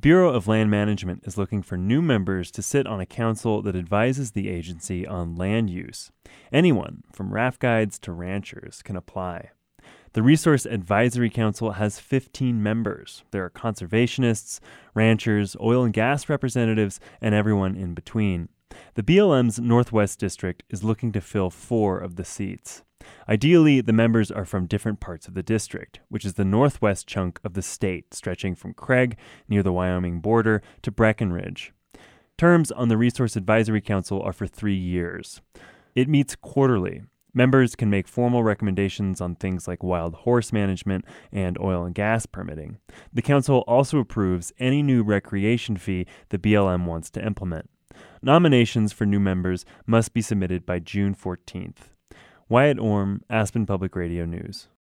Bureau of Land Management is looking for new members to sit on a council that advises the agency on land use. Anyone, from raft guides to ranchers, can apply. The Resource Advisory Council has 15 members. There are conservationists, ranchers, oil and gas representatives, and everyone in between. The BLM's Northwest District is looking to fill 4 of the seats. Ideally, the members are from different parts of the district, which is the northwest chunk of the state, stretching from Craig, near the Wyoming border, to Breckenridge. Terms on the Resource Advisory Council are for 3 years. It meets quarterly. Members can make formal recommendations on things like wild horse management and oil and gas permitting. The council also approves any new recreation fee the BLM wants to implement. Nominations for new members must be submitted by June 14th. Wyatt Orm, Aspen Public Radio News.